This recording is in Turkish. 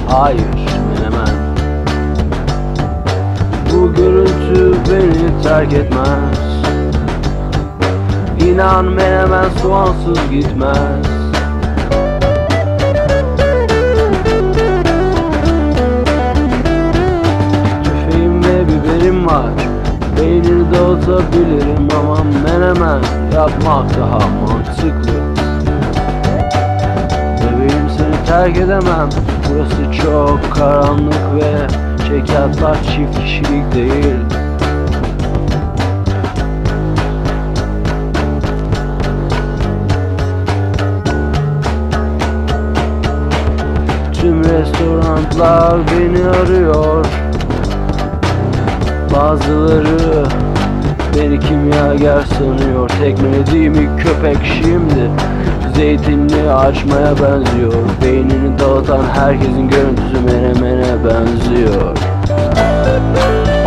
Hayır menemen. Bu görüntü beni terk etmez. İnan menemen soğansız gitmez. Tüfeğim ve biberim var, beynini dağıtabilirim ama menemen yapmak daha mantıklı. Bebeğim seni terk edemem, burası çok karanlık ve çekyatlar çift kişilik değil. Tüm restoranlar beni arıyor. Bazıları beni kimyager sanıyor. Tekmelediğim ilk köpek şimdi zeytinli açmaya benziyor. Beynini dağıtan herkesin görüntüsü menemene benziyor.